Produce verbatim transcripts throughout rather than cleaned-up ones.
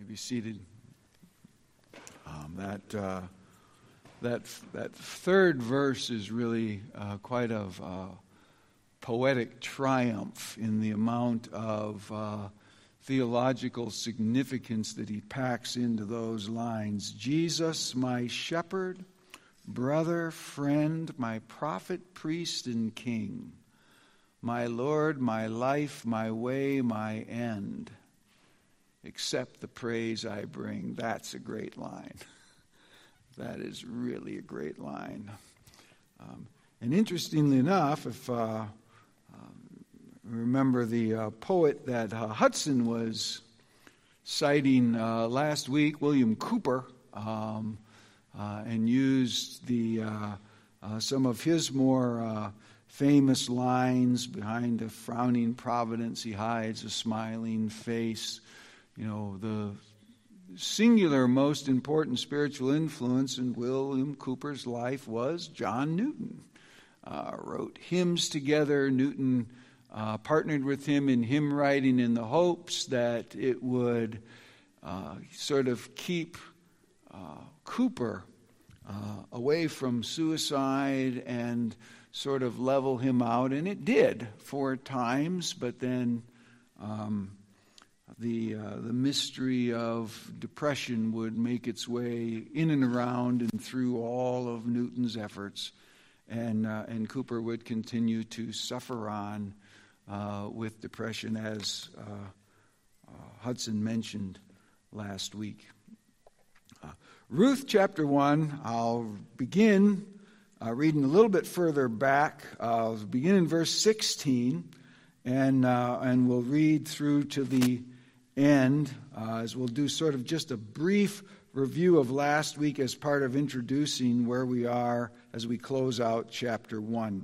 be seated. Um, that uh, that that third verse is really uh, quite of uh, poetic triumph in the amount of uh, theological significance that he packs into those lines. Jesus, my shepherd, brother, friend, my prophet, priest, and king, my Lord, my life, my way, my end. Accept the praise I bring. That's a great line. That is really a great line. Um, and interestingly enough, if uh, uh, remember the uh, poet that uh, Hudson was citing uh, last week, William Cooper, um, uh, and used the uh, uh, some of his more uh, famous lines. Behind a frowning providence, he hides a smiling face. You know, the singular most important spiritual influence in William Cooper's life was John Newton. Uh, wrote hymns together. Newton uh, partnered with him in hymn writing in the hopes that it would uh, sort of keep uh, Cooper uh, away from suicide and sort of level him out. And it did for times, but then um, The uh, the mystery of depression would make its way in and around and through all of Newton's efforts, and uh, and Cooper would continue to suffer on uh, with depression, as uh, uh, Hudson mentioned last week. Uh, Ruth chapter one. I'll begin uh, reading a little bit further back. I'll begin in verse sixteen, and uh, and we'll read through to the end, uh, as we'll do sort of just a brief review of last week as part of introducing where we are as we close out chapter one.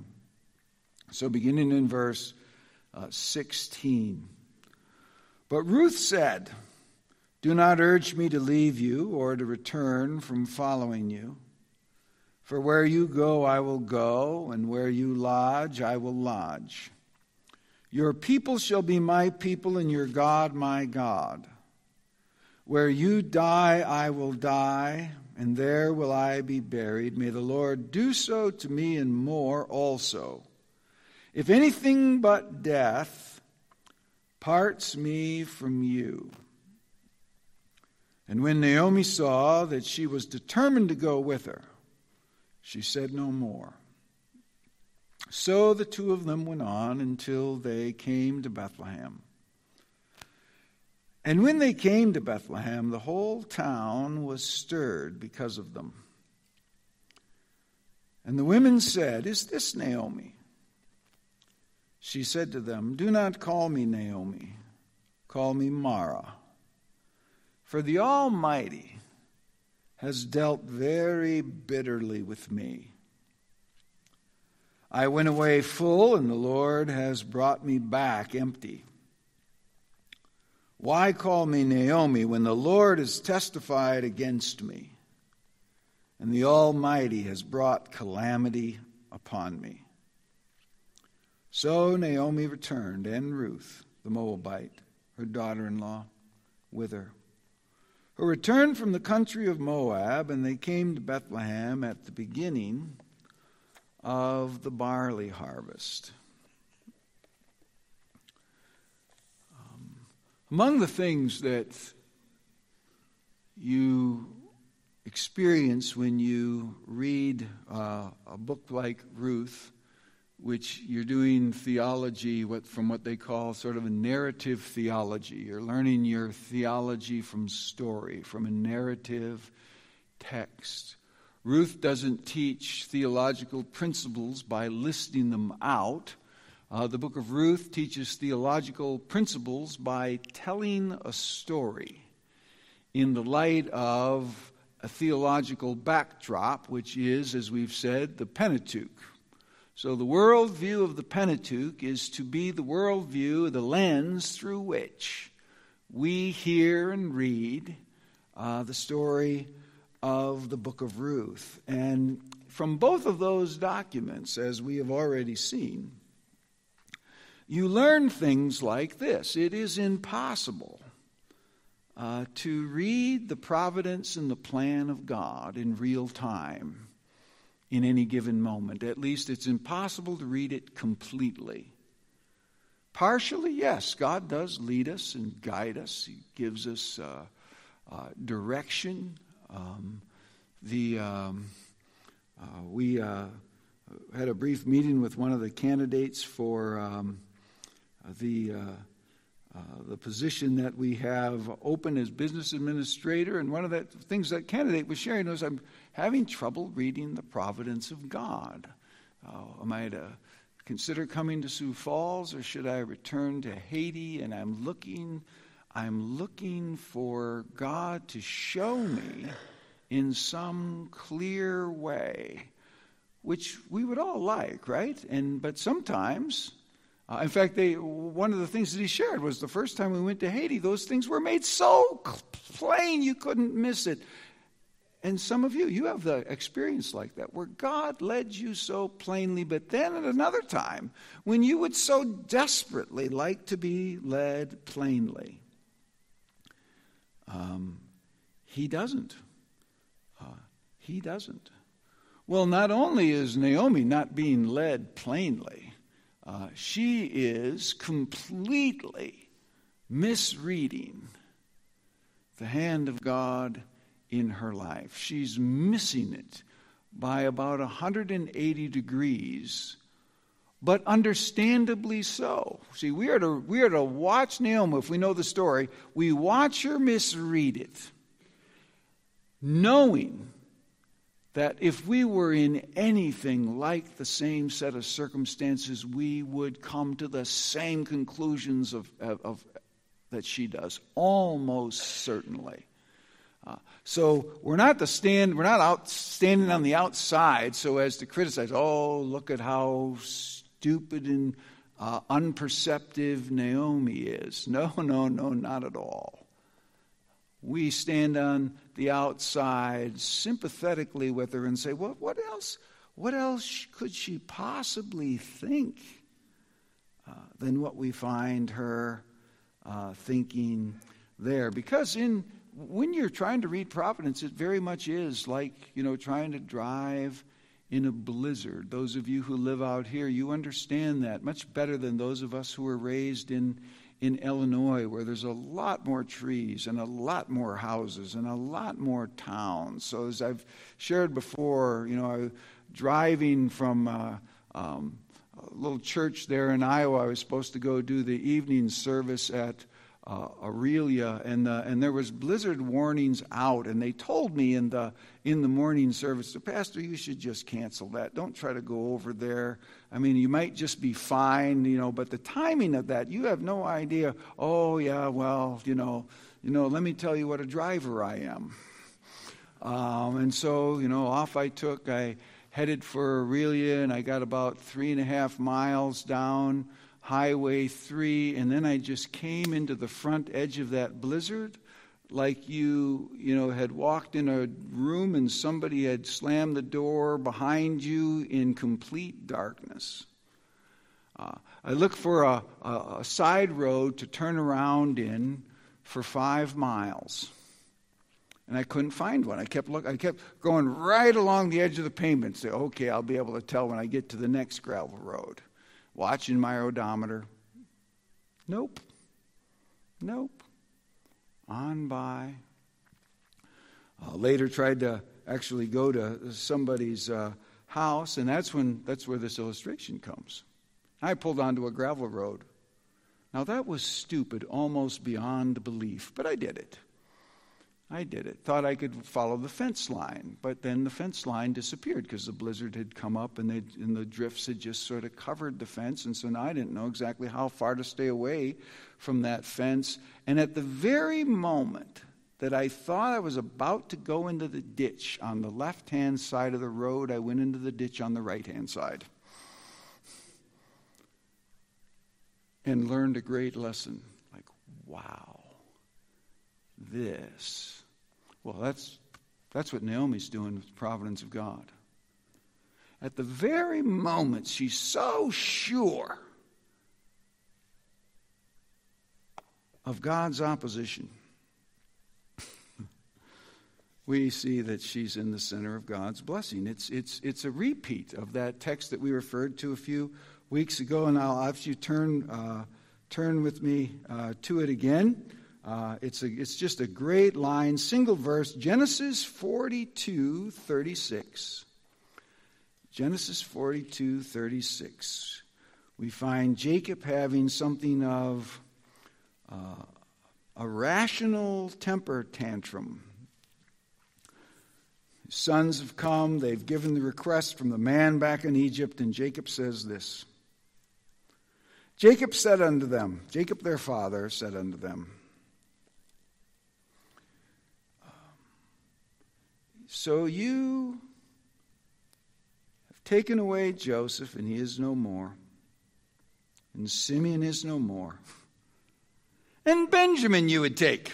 So beginning in verse uh, sixteen. But Ruth said, "Do not urge me to leave you or to return from following you. For where you go I will go, and where you lodge I will lodge. Your people shall be my people, and your God my God. Where you die, I will die, and there will I be buried. May the Lord do so to me and more also. If anything but death parts me from you." And when Naomi saw that she was determined to go with her, she said no more. So the two of them went on until they came to Bethlehem. And when they came to Bethlehem, the whole town was stirred because of them. And the women said, "Is this Naomi?" She said to them, "Do not call me Naomi. Call me Mara. For the Almighty has dealt very bitterly with me. I went away full, and the Lord has brought me back empty. Why call me Naomi when the Lord has testified against me, and the Almighty has brought calamity upon me?" So Naomi returned, and Ruth, the Moabite, her daughter-in-law, with her, who returned from the country of Moab, and they came to Bethlehem at the beginning of the barley harvest. Um, among the things that you experience when you read uh, a book like Ruth, which you're doing theology what, from what they call sort of a narrative theology. You're learning your theology from story, from a narrative text. Ruth doesn't teach theological principles by listing them out. Uh, the book of Ruth teaches theological principles by telling a story in the light of a theological backdrop, which is, as we've said, the Pentateuch. So the worldview of the Pentateuch is to be the worldview, the lens through which we hear and read uh, the story of the book of Ruth. And from both of those documents, as we have already seen, you learn things like this. It is impossible uh, to read the providence and the plan of God in real time in any given moment. At least it's impossible to read it completely. Partially, yes, God does lead us and guide us. He gives us uh, uh, direction. Um, the um, uh, we uh, had a brief meeting with one of the candidates for um, the uh, uh, the position that we have open as business administrator, and one of the things that candidate was sharing was, I'm having trouble reading the providence of God. Uh, am I to consider coming to Sioux Falls, or should I return to Haiti? And I'm looking, I'm looking for God to show me in some clear way, which we would all like, right? And but sometimes, uh, in fact, they one of the things that he shared was the first time we went to Haiti, those things were made so plain you couldn't miss it. And some of you, you have the experience like that, where God led you so plainly, but then at another time, when you would so desperately like to be led plainly, um, he doesn't. Uh, he doesn't. Well, not only is Naomi not being led plainly, uh, she is completely misreading the hand of God in her life. She's missing it by about one hundred eighty degrees, but understandably so. See, we are to we are to watch Naomi. If we know the story, we watch her misread it, knowing that if we were in anything like the same set of circumstances, we would come to the same conclusions of, of, of that she does, almost certainly. Uh, so we're not to stand, we're not out standing on the outside so as to criticize, oh, look at how stupid and uh, unperceptive Naomi is. No, no, no, not at all. We stand on the outside sympathetically with her and say, well, what else, what else could she possibly think uh, than what we find her uh, thinking there? Because in when you're trying to read providence, it very much is like, you know, trying to drive in a blizzard. Those of you who live out here, you understand that much better than those of us who were raised in, in Illinois, where there's a lot more trees and a lot more houses and a lot more towns. So as I've shared before, you know, I, driving from uh, um, a little church there in Iowa, I was supposed to go do the evening service at Uh, Aurelia, and the, and there was blizzard warnings out, and they told me in the in the morning service, the pastor, you should just cancel that. Don't try to go over there. I mean, you might just be fine, you know. But the timing of that, you have no idea. Oh yeah, well, you know, you know. Let me tell you what a driver I am. Um, and so, you know, off I took. I headed for Aurelia, and I got about three and a half miles down Highway three, and then I just came into the front edge of that blizzard like you, you know, had walked in a room and somebody had slammed the door behind you in complete darkness. Uh, I looked for a, a, a side road to turn around in for five miles, and I couldn't find one. I kept look, I kept going right along the edge of the pavement. Say, okay, I'll be able to tell when I get to the next gravel road. Watching my odometer. Nope. Nope. On by. Uh, later tried to actually go to somebody's uh, house, and that's when that's where this illustration comes. I pulled onto a gravel road. Now that was stupid, almost beyond belief, but I did it. I did it. Thought I could follow the fence line, but then the fence line disappeared because the blizzard had come up and, and the drifts had just sort of covered the fence, and so now I didn't know exactly how far to stay away from that fence. And at the very moment that I thought I was about to go into the ditch on the left-hand side of the road, I went into the ditch on the right-hand side and learned a great lesson. Like, wow, this... Well, that's that's what Naomi's doing with the providence of God. At the very moment she's so sure of God's opposition, we see that she's in the center of God's blessing. It's it's it's a repeat of that text that we referred to a few weeks ago, and I'll have you turn uh, turn with me uh, to it again. Uh, it's a it's just a great line, single verse, Genesis forty-two thirty-six. Genesis forty-two thirty-six. We find Jacob having something of uh, a rational temper tantrum. His sons have come, they've given the request from the man back in Egypt, and Jacob says this. Jacob said unto them, Jacob their father said unto them, so you have taken away Joseph, and he is no more, and Simeon is no more, and Benjamin you would take.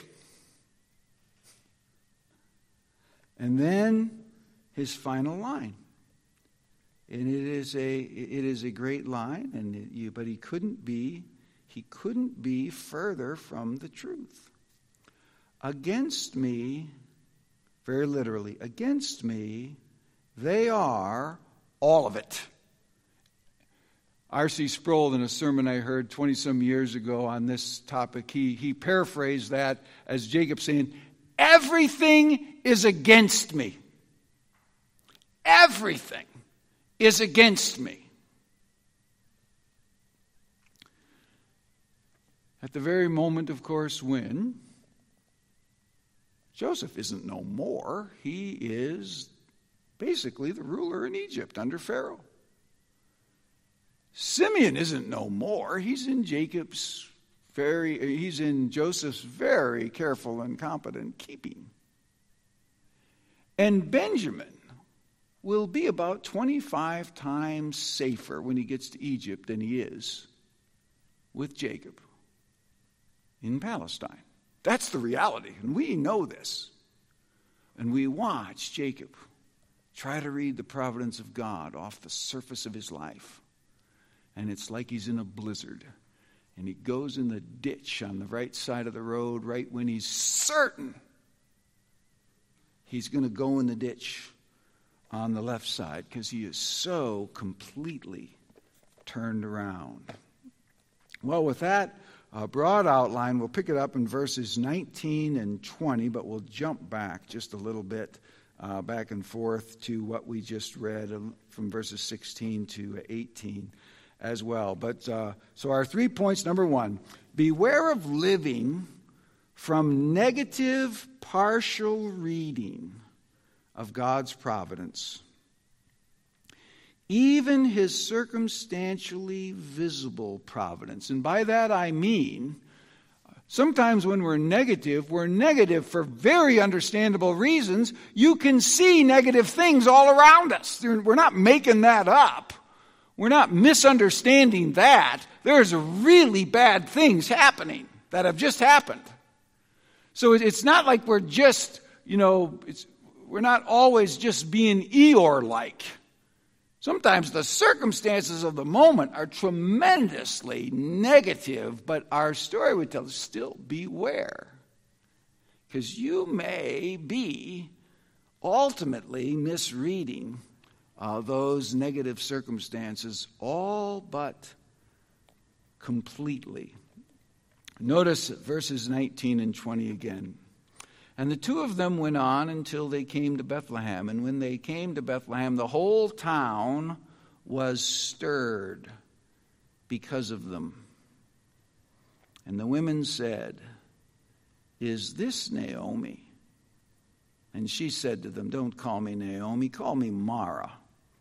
And then his final line. And it is a it is a great line, and it, you, but he couldn't be he couldn't be further from the truth. Against me, very literally, against me, they are all of it. R C Sproul, in a sermon I heard twenty-some years ago on this topic, he, he paraphrased that as Jacob saying, everything is against me. Everything is against me. At the very moment, of course, when Joseph isn't no more, he is basically the ruler in Egypt under Pharaoh. Simeon isn't no more. He's in Jacob's very, he's in Joseph's very careful and competent keeping. And Benjamin will be about twenty-five times safer when he gets to Egypt than he is with Jacob in Palestine. That's the reality, and we know this. And we watch Jacob try to read the providence of God off the surface of his life. And it's like he's in a blizzard. And he goes in the ditch on the right side of the road right when he's certain he's going to go in the ditch on the left side because he is so completely turned around. Well, with that uh, broad outline, we'll pick it up in verses nineteen and twenty, but we'll jump back just a little bit, uh, back and forth to what we just read uh, from verses sixteen to eighteen as well. But uh, so our three points, number one, beware of living from negative partial reading of God's providence. Even his circumstantially visible providence. And by that I mean, sometimes when we're negative, we're negative for very understandable reasons. You can see negative things all around us. We're not making that up. We're not misunderstanding that. There's really bad things happening that have just happened. So it's not like we're just, you know, it's, we're not always just being Eeyore-like. Sometimes the circumstances of the moment are tremendously negative, but our story would tell us still beware. Because you may be ultimately misreading uh, those negative circumstances all but completely. Notice verses nineteen and twenty again. And the two of them went on until they came to Bethlehem. And when they came to Bethlehem, the whole town was stirred because of them. And the women said, "Is this Naomi?" And she said to them, "Don't call me Naomi, call me Mara."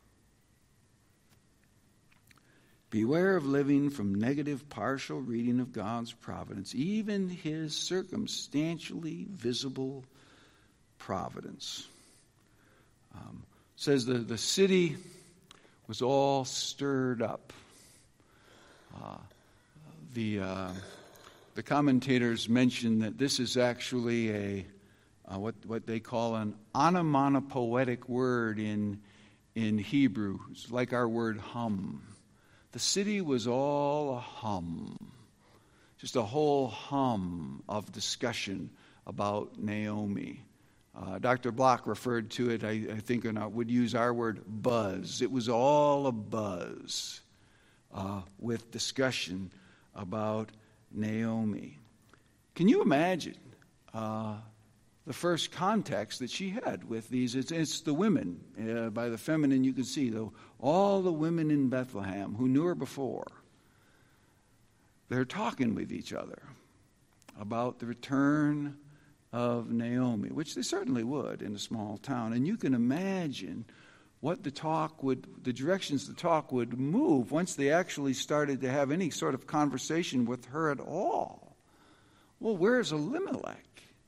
Beware of living from negative partial reading of God's providence, even his circumstantially visible providence. Um, says the, the city was all stirred up. Uh, the uh, the commentators mention that this is actually a uh, what what they call an onomatopoetic word in in Hebrew. It's like our word hum. The city was all a hum, just a whole hum of discussion about Naomi. Uh, Doctor Block referred to it, I, I think, and I would use our word buzz. It was all a buzz uh, with discussion about Naomi. Can you imagine uh, the first context that she had with these? It's, it's the women. Uh, by the feminine, you can see, though, all the women in Bethlehem who knew her before. They're talking with each other about the return of Naomi, which they certainly would in a small town. And you can imagine what the talk would, the directions the talk would move once they actually started to have any sort of conversation with her at all. Well, where's Elimelech?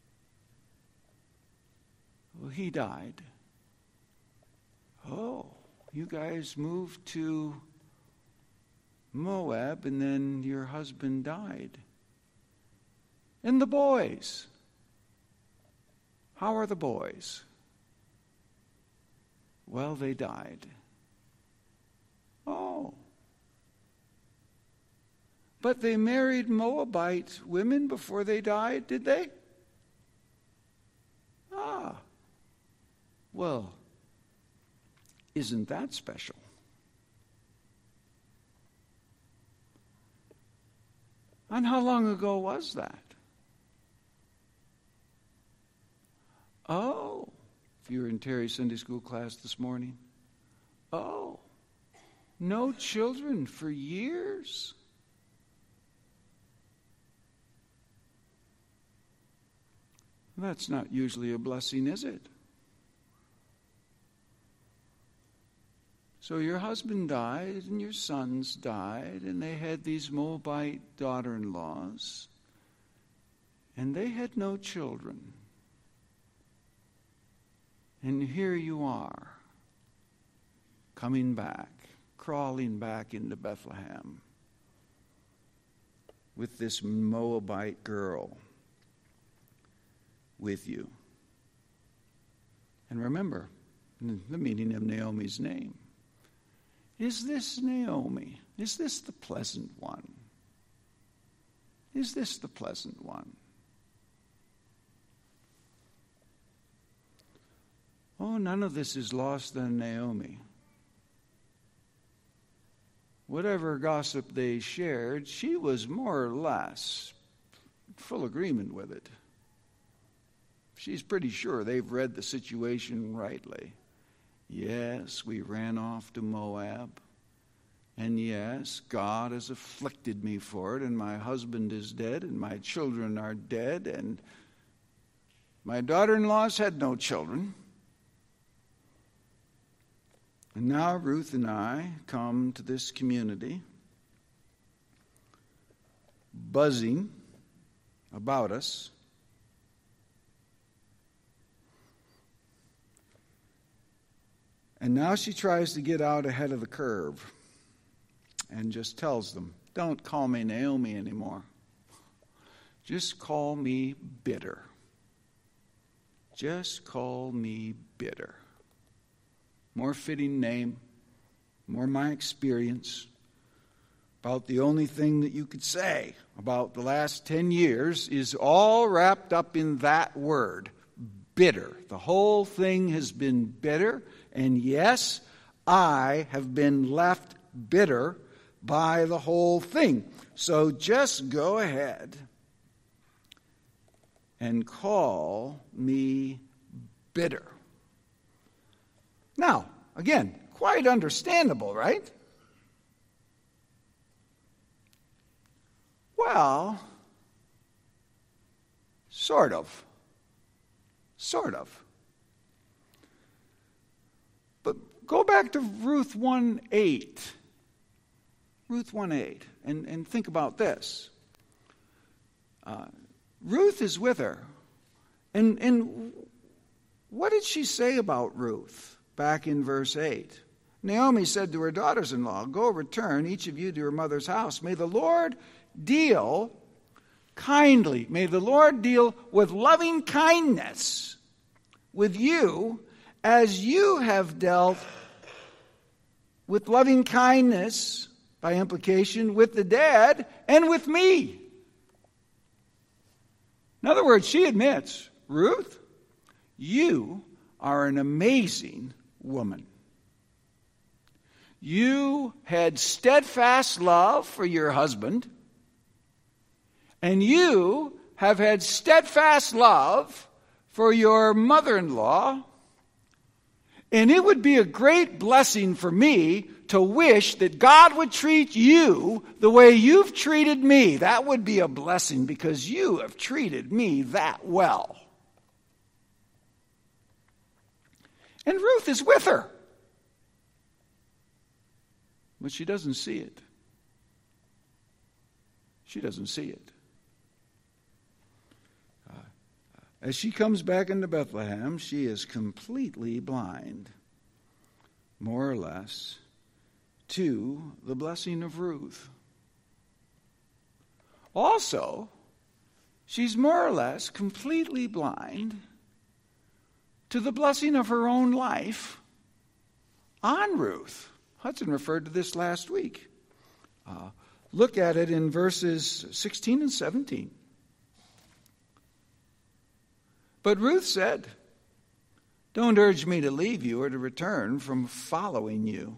Well, he died. Oh, you guys moved to Moab and then your husband died. And the boys? How are the boys? Well, they died. Oh. But they married Moabite women before they died, did they? Ah. Well, isn't that special? And how long ago was that? Oh, if you were in Terry's Sunday school class this morning. Oh, no children for years. That's not usually a blessing, is it? So your husband died and your sons died, and they had these Moabite daughter-in-laws, and they had no children. And here you are, coming back, crawling back into Bethlehem with this Moabite girl with you. And remember the meaning of Naomi's name. Is this Naomi? Is this the pleasant one? Is this the pleasant one? Oh, none of this is lost on Naomi. Whatever gossip they shared, she was more or less full agreement with it. She's pretty sure they've read the situation rightly. Yes, we ran off to Moab. And yes, God has afflicted me for it, and my husband is dead, and my children are dead, and my daughter-in-laws had no children. And now Ruth and I come to this community buzzing about us. And now she tries to get out ahead of the curve and just tells them, don't call me Naomi anymore. Just call me bitter. Just call me bitter. More fitting name, more my experience. About the only thing that you could say about the last ten years is all wrapped up in that word, bitter. The whole thing has been bitter, and yes, I have been left bitter by the whole thing. So just go ahead and call me bitter. Now, again, quite understandable, right? Well, sort of. Sort of. But go back to Ruth one eight. Ruth one eight. And, and think about this. Uh, Ruth is with her. And, and what did she say about Ruth? Back in verse eight. Naomi said to her daughters-in-law, go return, each of you to your mother's house. May the Lord deal kindly. May the Lord deal with loving kindness with you as you have dealt with loving kindness, by implication, with the dead and with me. In other words, she admits, Ruth, you are an amazing woman. You had steadfast love for your husband, and you have had steadfast love for your mother-in-law, and it would be a great blessing for me to wish that God would treat you the way you've treated me. That would be a blessing because you have treated me that well. And Ruth is with her. But she doesn't see it. She doesn't see it. Uh, as she comes back into Bethlehem, she is completely blind, more or less, to the blessing of Ruth. Also, she's more or less completely blind to the blessing of her own life on Ruth. Hudson referred to this last week. Uh, look at it in verses sixteen and seventeen. But Ruth said, "Don't urge me to leave you or to return from following you.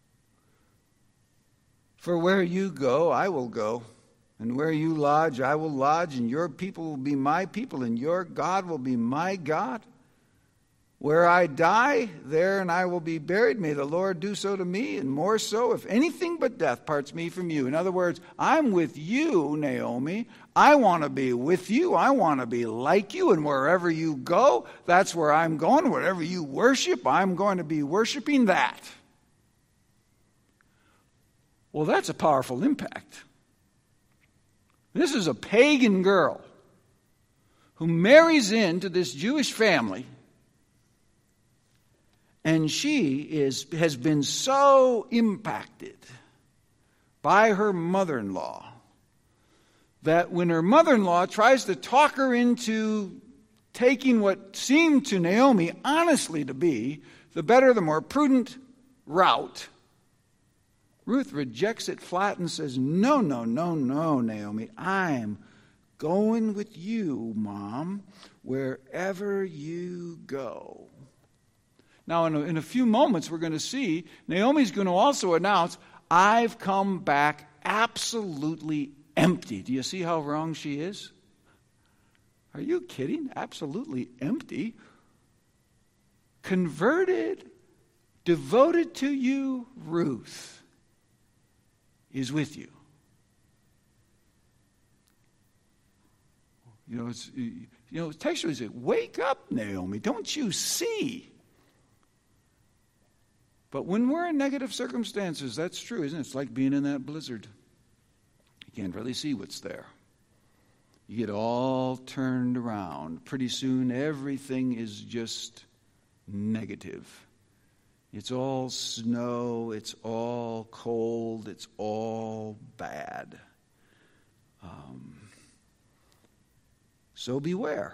For where you go, I will go, and where you lodge, I will lodge, and your people will be my people, and your God will be my God. Where I die, there and I will be buried. May the Lord do so to me, and more so, if anything but death parts me from you." In other words, I'm with you, Naomi. I want to be with you. I want to be like you, and wherever you go, that's where I'm going. Whatever you worship, I'm going to be worshiping that. Well, that's a powerful impact. This is a pagan girl who marries into this Jewish family. And she is, has been so impacted by her mother-in-law that when her mother-in-law tries to talk her into taking what seemed to Naomi honestly to be the better, the more prudent route, Ruth rejects it flat and says, no, no, no, no, Naomi, I'm going with you, Mom, wherever you go. Now, in a, in a few moments, we're going to see Naomi's going to also announce, I've come back absolutely empty. Do you see how wrong she is? Are you kidding? Absolutely empty. Converted, devoted to you, Ruth is with you. You know, it's, you know, textually say, wake up, Naomi. Don't you see? But when we're in negative circumstances, that's true, isn't it? It's like being in that blizzard. You can't really see what's there. You get all turned around. Pretty soon, everything is just negative. It's all snow. It's all cold. It's all bad. Um, so beware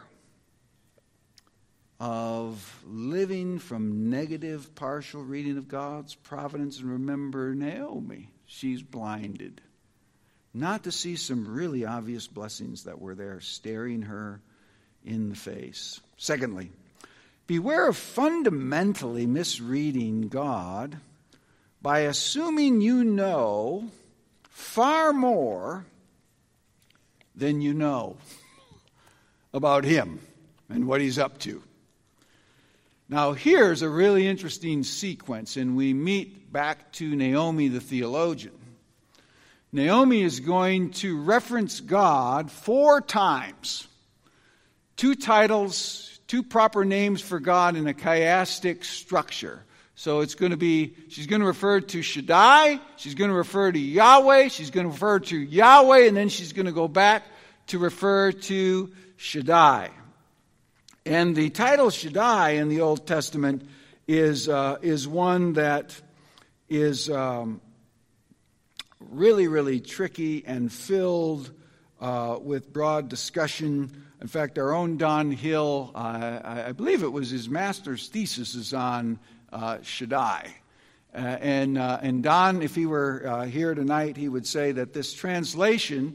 of living from negative, partial reading of God's providence. And remember Naomi, she's blinded not to see some really obvious blessings that were there staring her in the face. Secondly, beware of fundamentally misreading God by assuming you know far more than you know about him and what he's up to. Now, here's a really interesting sequence, and we meet back to Naomi the theologian. Naomi is going to reference God four times. Two titles, two proper names for God in a chiastic structure. So it's going to be, she's going to refer to Shaddai, she's going to refer to Yahweh, she's going to refer to Yahweh, and then she's going to go back to refer to Shaddai. And the title Shaddai in the Old Testament is uh, is one that is um, really, really tricky and filled uh, with broad discussion. In fact, our own Don Hill, uh, I, I believe it was his master's thesis, is on uh, Shaddai. Uh, and, uh, and Don, if he were uh, here tonight, he would say that this translation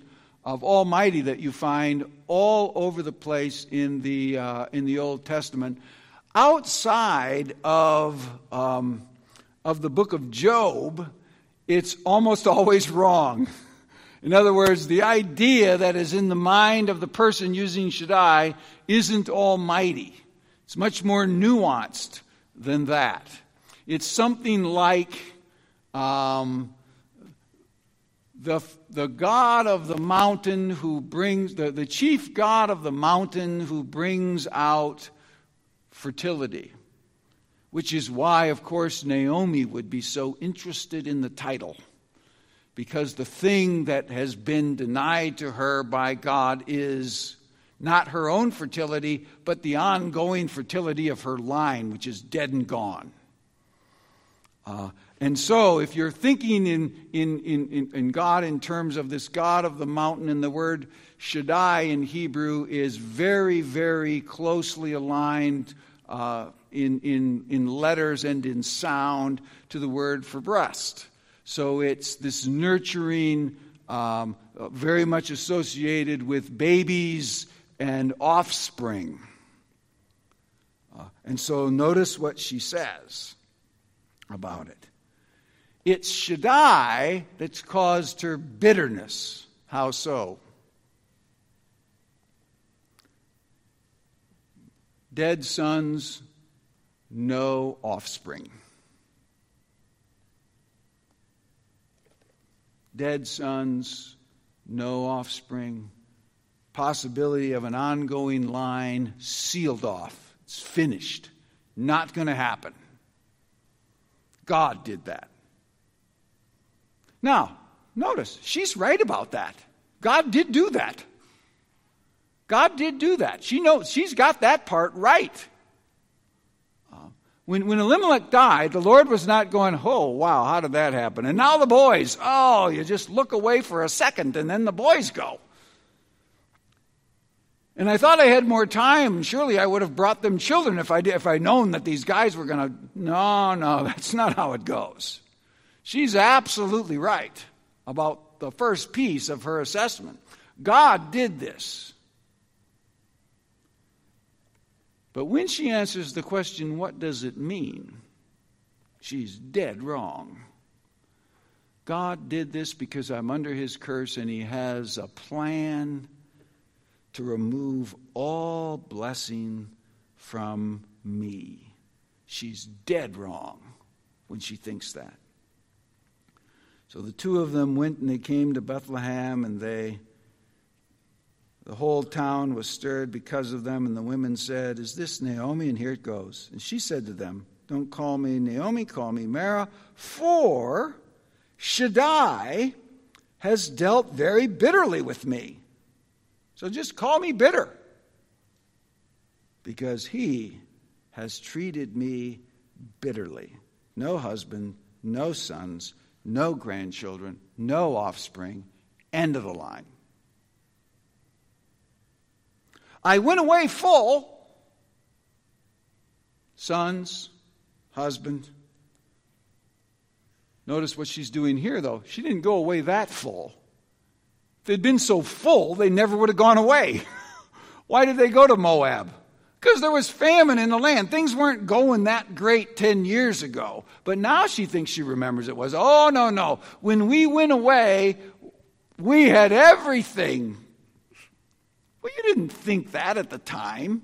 of Almighty that you find all over the place in the uh, in the Old Testament, outside of um, of the book of Job, it's almost always wrong. In other words, the idea that is in the mind of the person using Shaddai isn't almighty. It's much more nuanced than that. It's something like um, the the God of the mountain who brings the, the chief God of the mountain who brings out fertility, which is why, of course, Naomi would be so interested in the title, because the thing that has been denied to her by God is not her own fertility, but the ongoing fertility of her line, which is dead and gone. Uh, and so, if you're thinking in, in, in, in God in terms of this God of the mountain, and the word Shaddai in Hebrew is very, very closely aligned uh, in, in, in letters and in sound to the word for breast. So it's this nurturing, um, very much associated with babies and offspring. Uh, and so notice what she says about it. It's Shaddai that's caused her bitterness. How so? Dead sons, no offspring. Dead sons, no offspring. Possibility of an ongoing line sealed off. It's finished. Not going to happen. God did that. Now, notice, she's right about that. God did do that. God did do that. She knows, she's got that part right. Uh, when, when Elimelech died, the Lord was not going, oh, wow, how did that happen? And now the boys, oh, you just look away for a second and then the boys go. And I thought I had more time. Surely I would have brought them children if I did, if I'd known that these guys were going to. No, no, that's not how it goes. She's absolutely right about the first piece of her assessment. God did this. But when she answers the question, what does it mean? She's dead wrong. God did this because I'm under his curse, and he has a plan to remove all blessing from me. She's dead wrong when she thinks that. So the two of them went and they came to Bethlehem, and they, the whole town was stirred because of them. And the women said, is this Naomi? And here it goes. And she said to them, don't call me Naomi, call me Mara, for Shaddai has dealt very bitterly with me. So just call me bitter, because he has treated me bitterly. No husband, no sons, no grandchildren, no offspring, end of the line. I went away full, sons, husband. Notice what she's doing here, though. She didn't go away that full. If they'd been so full, they never would have gone away. Why did they go to Moab? Because there was famine in the land. Things weren't going that great ten years ago. But now she thinks she remembers it was. Oh, no, no. When we went away, we had everything. Well, you didn't think that at the time.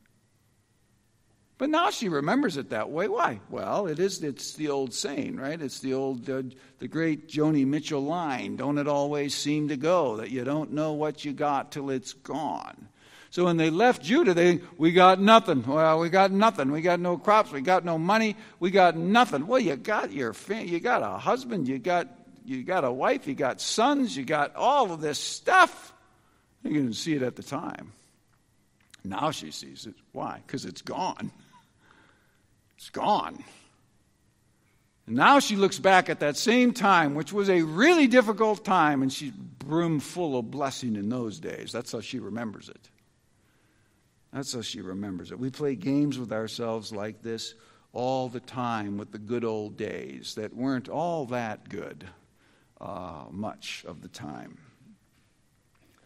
But now she remembers it that way. Why? Well, it is, it's the old saying, right? It's the old, uh, the great Joni Mitchell line. Don't it always seem to go that you don't know what you got till it's gone? So when they left Judah, they, we got nothing. Well, we got nothing. We got no crops. We got no money. We got nothing. Well, you got your family. You got a husband. You got, you got a wife. You got sons. You got all of this stuff. You didn't see it at the time. Now she sees it. Why? Because it's gone. It's gone. And now she looks back at that same time, which was a really difficult time, and she's brimful of blessing in those days. That's how she remembers it. That's how she remembers it. We play games with ourselves like this all the time with the good old days that weren't all that good uh, much of the time.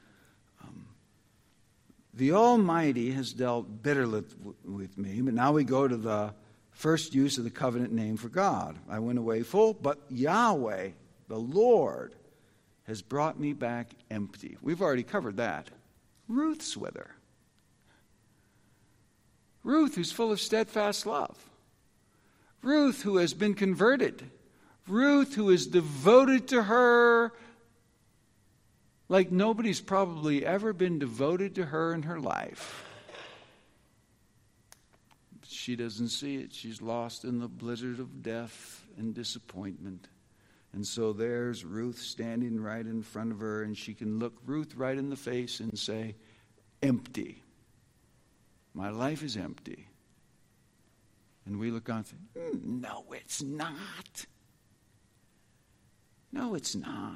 The Almighty has dealt bitterly with me. But now we go to the first use of the covenant name for God. I went away full, but Yahweh, the Lord, has brought me back empty. We've already covered that. Ruth's with her. Ruth, who's full of steadfast love. Ruth, who has been converted. Ruth, who is devoted to her like nobody's probably ever been devoted to her in her life. She doesn't see it. She's lost in the blizzard of death and disappointment. And so there's Ruth standing right in front of her, and she can look Ruth right in the face and say, empty. My life is empty. And we look on and say, no, it's not. No, it's not.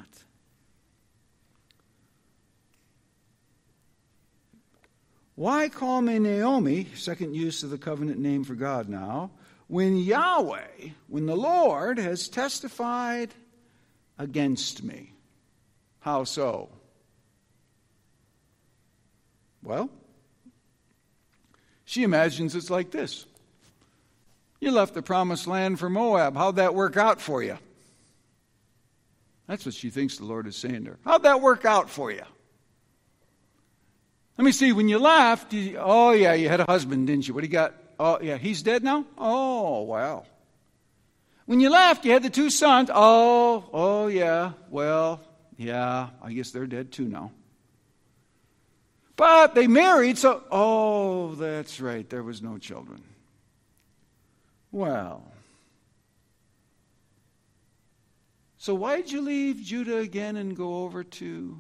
Why call me Naomi, second use of the covenant name for God now, when Yahweh, when the Lord has testified against me? How so? Well, she imagines it's like this. You left the promised land for Moab. How'd that work out for you? That's what she thinks the Lord is saying to her. How'd that work out for you? Let me see, when you left, you, oh yeah, you had a husband, didn't you? What do you got? Oh yeah, he's dead now? Oh, wow. When you left, you had the two sons. Oh, oh yeah, well, yeah, I guess they're dead too now. But they married, so, oh, that's right, there was no children. Well, so why did you leave Judah again and go over to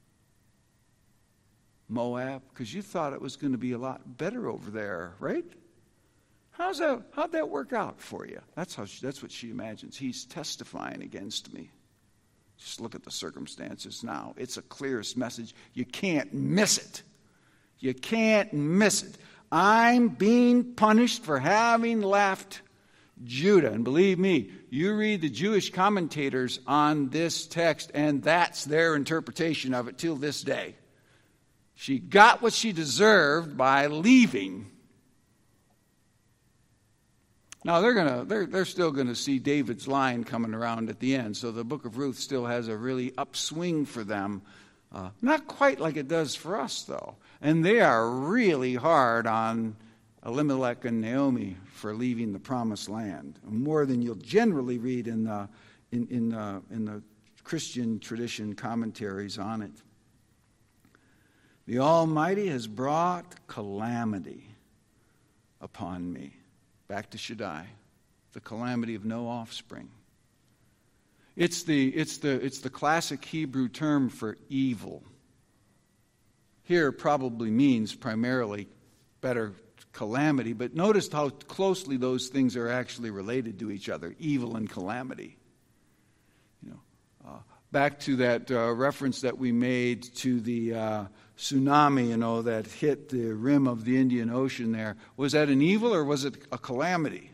Moab? Because you thought it was going to be a lot better over there, right? How's that? How'd that work out for you? That's how. She, that's what she imagines. He's testifying against me. Just look at the circumstances now. It's a clearest message. You can't miss it. You can't miss it. I'm being punished for having left Judah. And believe me, you read the Jewish commentators on this text, and that's their interpretation of it till this day. She got what she deserved by leaving. Now they're gonna they're they're still gonna see David's line coming around at the end. So the book of Ruth still has a really upswing for them. Uh, not quite like it does for us, though. And they are really hard on Elimelech and Naomi for leaving the promised land, more than you'll generally read in the in in the, in the Christian tradition commentaries on it. The Almighty has brought calamity upon me. Back to Shaddai, the calamity of no offspring. It's the it's the it's the classic Hebrew term for evil. Here probably means primarily better calamity, but notice how closely those things are actually related to each other, evil and calamity. You know, uh, back to that uh, reference that we made to the uh, tsunami, you know, that hit the rim of the Indian Ocean there. Was that an evil or was it a calamity?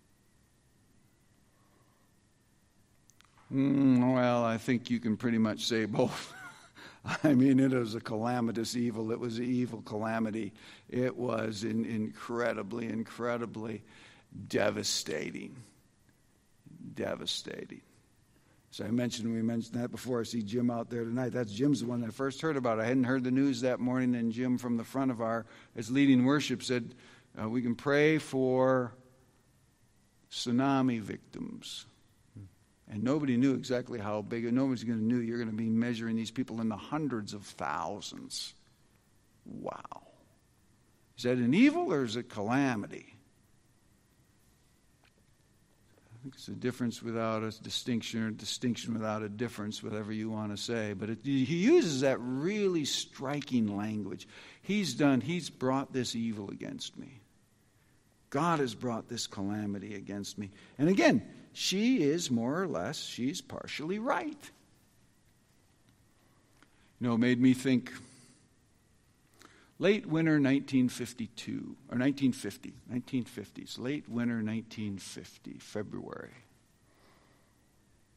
Mm, well, I think you can pretty much say both. I mean, it was a calamitous evil. It was an evil calamity. It was in, incredibly, incredibly devastating. Devastating. So I mentioned, we mentioned that before. I see Jim out there tonight. That's Jim's the one that I first heard about it. I hadn't heard the news that morning, and Jim from the front of our, as leading worship, said, uh, we can pray for tsunami victims. And nobody knew exactly how big. Nobody's going to know. You're going to be measuring these people in the hundreds of thousands. Wow. Is that an evil or is it calamity? I think it's a difference without a distinction, or a distinction without a difference, whatever you want to say. But it, he uses that really striking language. He's done, he's brought this evil against me. God has brought this calamity against me. And again, she is more or less, she's partially right. You know, it made me think, late winter nineteen fifty-two, or nineteen fifty, nineteen fifties, late winter nineteen fifty, February.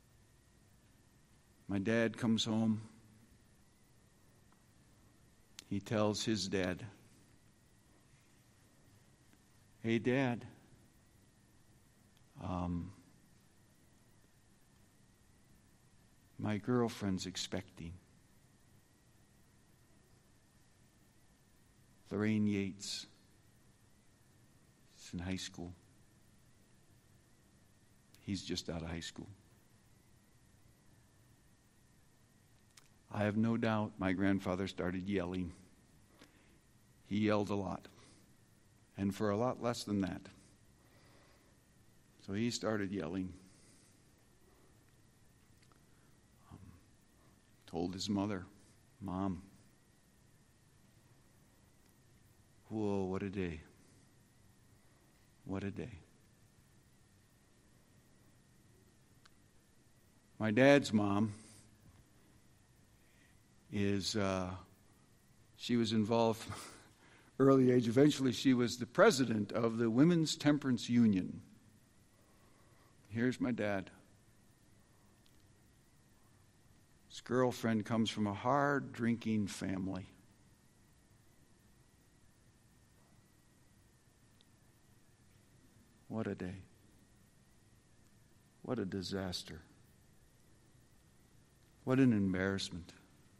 My dad comes home. he tells his dad, "Hey, Dad, um, my girlfriend's expecting. Lorraine Yates. She's in high school. He's just out of high school." I have no doubt my grandfather started yelling. He yelled a lot, and for a lot less than that. So he started yelling. Um, told his mother, "Mom, whoa, what a day. What a day." My dad's mom is, uh, she was involved early age. Eventually she was the president of the Women's Temperance Union. Here's my dad. His girlfriend comes from a hard-drinking family. What a day. What a disaster. What an embarrassment.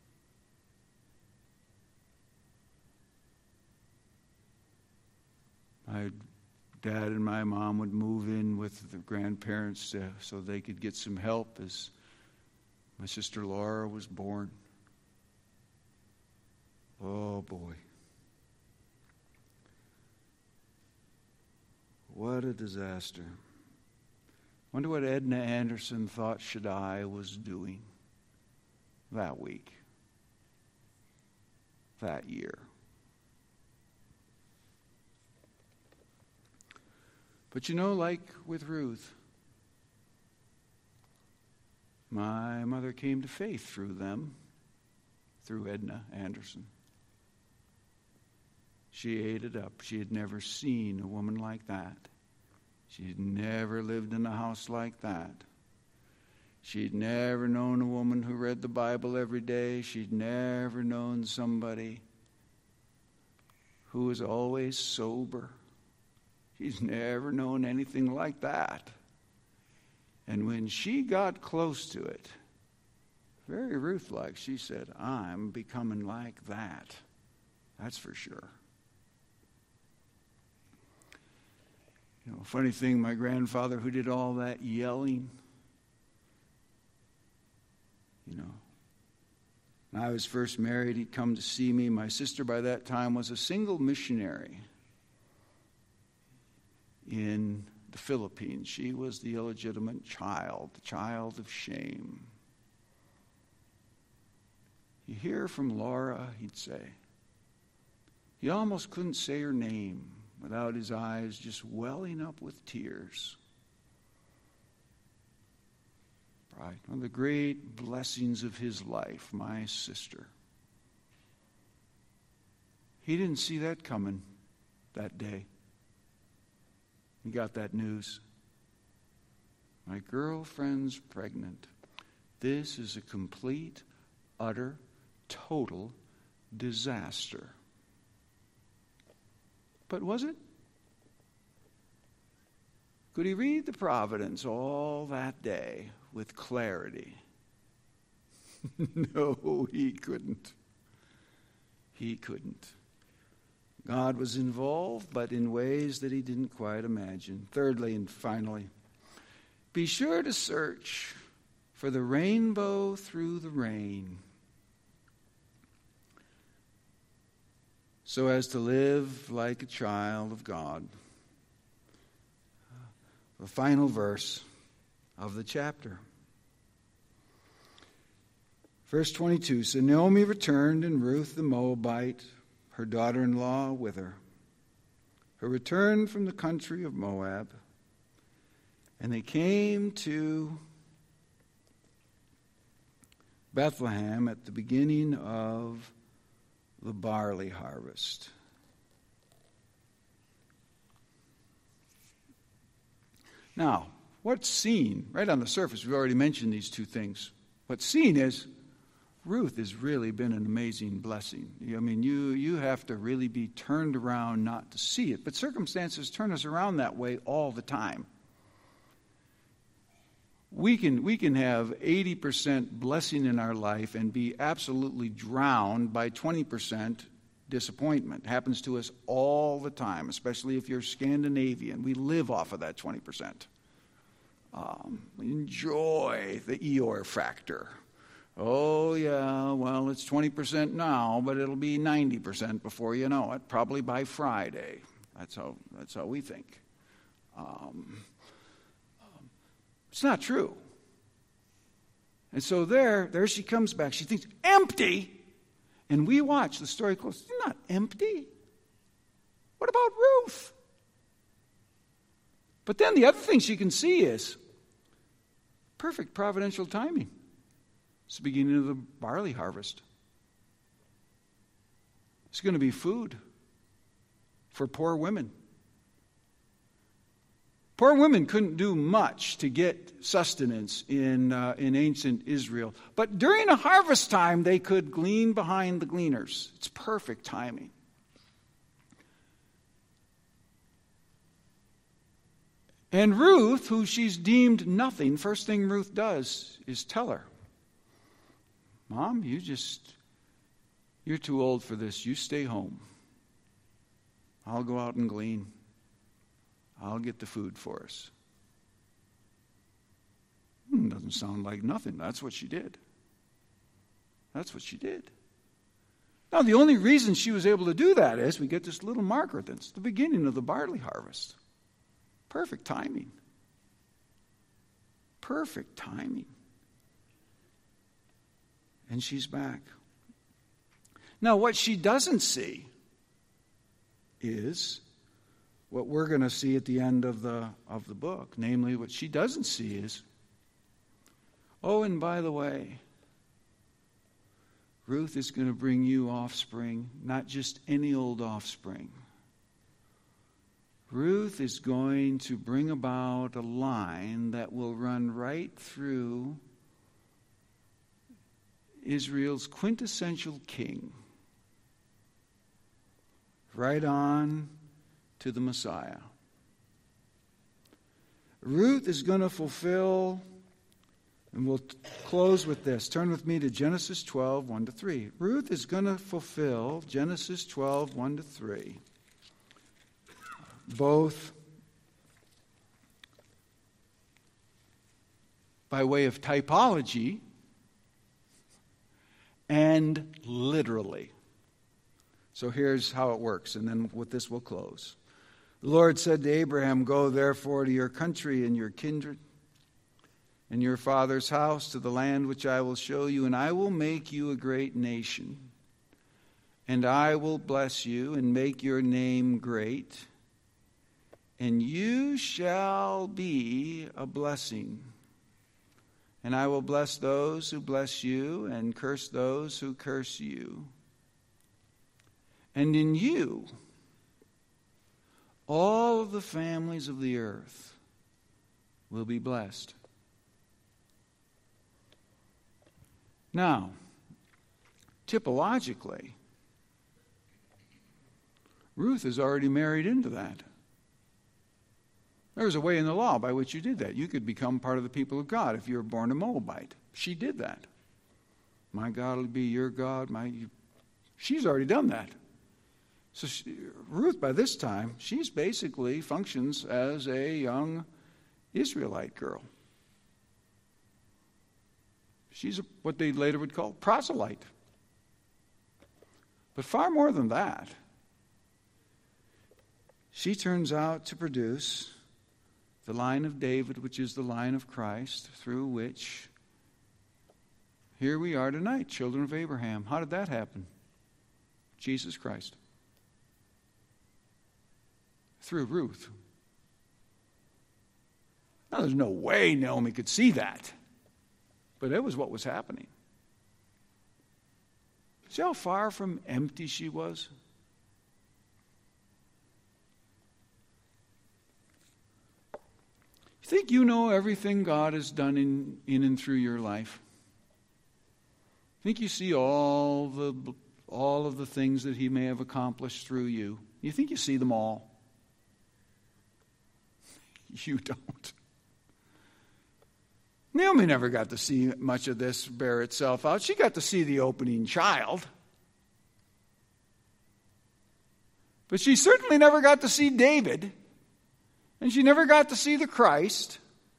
My dad and my mom would move in with the grandparents uh, so they could get some help as my sister Laura was born. Oh boy. What a disaster. Wonder what Edna Anderson thought Shaddai was doing that week, that year. But you know, like with Ruth, my mother came to faith through them, through Edna Anderson. She ate it up. She had never seen a woman like that. She had never lived in a house like that. She'd never known a woman who read the Bible every day. She'd never known somebody who was always sober. She's never known anything like that. And when she got close to it, very Ruth-like, she said, "I'm becoming like that. That's for sure." You know, funny thing, my grandfather who did all that yelling, you know, when I was first married, he'd come to see me. My sister by that time was a single missionary in the Philippines. She was the illegitimate child, the child of shame. You hear from Laura, he'd say. He almost couldn't say her name without his eyes just welling up with tears. Right? One of the great blessings of his life, my sister. He didn't see that coming that day. He got that news. My girlfriend's pregnant. This is a complete, utter, total disaster. But was it? Could he read the providence all that day with clarity? No, he couldn't. He couldn't. God was involved, but in ways that he didn't quite imagine. Thirdly and finally, be sure to search for the rainbow through the rain, so as to live like a child of God. The final verse of the chapter. Verse twenty-two, so Naomi returned, and Ruth the Moabite, her daughter-in-law, with her, who returned from the country of Moab. And they came to Bethlehem at the beginning of the barley harvest. Now, what's seen, right on the surface, we've already mentioned these two things. What's seen is Ruth has really been an amazing blessing. I mean, you, you have to really be turned around not to see it. But circumstances turn us around that way all the time. We can, we can have eighty percent blessing in our life and be absolutely drowned by twenty percent disappointment. It happens to us all the time, especially if you're Scandinavian. We live off of that twenty percent. Um, we enjoy the Eeyore factor. Oh, yeah, well, it's twenty percent now, but it'll be ninety percent before you know it, probably by Friday. That's how, that's how we think. Um, it's not true. And so there, there she comes back. She thinks, empty? And we watch the story close. It's not empty. What about Ruth? But then the other thing she can see is perfect providential timing. It's the beginning of the barley harvest. It's going to be food for poor women. Poor women couldn't do much to get sustenance in, uh, in ancient Israel. But during a harvest time, they could glean behind the gleaners. It's perfect timing. And Ruth, who she's deemed nothing, first thing Ruth does is tell her, Mom, you just, you're too old for this. You stay home. I'll go out and glean. I'll get the food for us. Hmm, doesn't sound like nothing. That's what she did. That's what she did. Now, the only reason she was able to do that is we get this little marker that's the beginning of the barley harvest. Perfect timing. Perfect timing. And she's back. Now, what she doesn't see is what we're going to see at the end of the of the book. Namely, what she doesn't see is, oh, and by the way, Ruth is going to bring you offspring, not just any old offspring. Ruth is going to bring about a line that will run right through Israel's quintessential king, right on to the Messiah. Ruth is going to fulfill, and we'll t- close with this. Turn with me to Genesis twelve, one to three. Ruth is going to fulfill Genesis twelve, one to three. Both by way of typology and literally. So here's how it works, and then with this we'll close. The Lord said to Abraham, Go therefore to your country and your kindred and your father's house, to the land which I will show you, and I will make you a great nation. And I will bless you and make your name great, and you shall be a blessing. And I will bless those who bless you, and curse those who curse you. And in you, all of the families of the earth will be blessed. Now, typologically, Ruth is already married into that. There was a way in the law by which you did that. You could become part of the people of God if you were born a Moabite. She did that. My God will be your God. My, you, she's already done that. So she, Ruth, by this time, she's basically functions as a young Israelite girl. She's a, what they later would call proselyte. But far more than that, she turns out to produce the line of David, which is the line of Christ, through which here we are tonight, children of Abraham. How did that happen? Jesus Christ. Through Ruth. Now, there's no way Naomi could see that, but it was what was happening. See how far from empty she was? You think you know everything God has done in, in and through your life? Think you see all the all of the things that he may have accomplished through you? You think you see them all? You don't. Naomi never got to see much of this bear itself out. She got to see the opening child. But she certainly never got to see David. And she never got to see the Christ.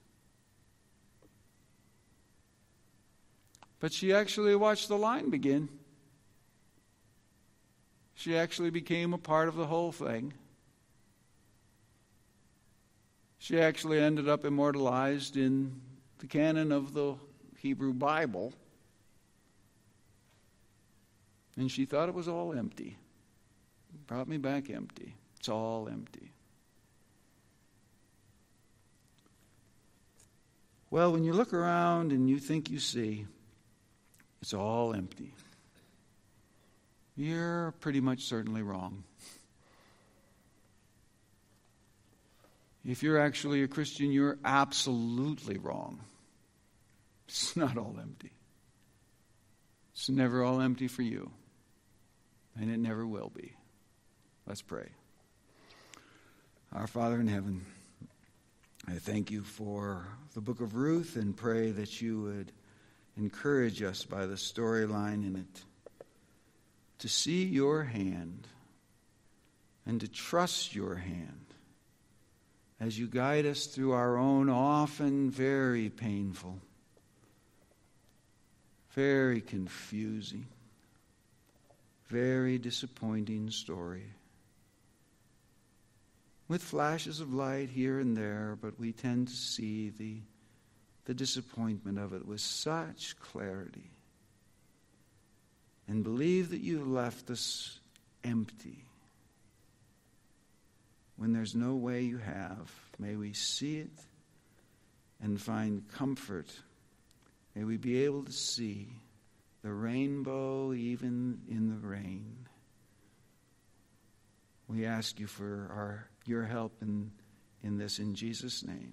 But she actually watched the line begin. She actually became a part of the whole thing. She actually ended up immortalized in the canon of the Hebrew Bible. And she thought it was all empty. Brought me back empty. It's all empty. Well, when you look around and you think you see, it's all empty. You're pretty much certainly wrong. If you're actually a Christian, you're absolutely wrong. It's not all empty. It's never all empty for you. And it never will be. Let's pray. Our Father in heaven, I thank you for the book of Ruth and pray that you would encourage us by the storyline in it to see your hand and to trust your hand as you guide us through our own often very painful, very confusing, very disappointing story. With flashes of light here and there, but we tend to see the, the disappointment of it with such clarity and believe that you left us empty when there's no way you have. May we see it and find comfort. May we be able to see the rainbow even in the rain. We ask you for our your help in, in this in Jesus' name.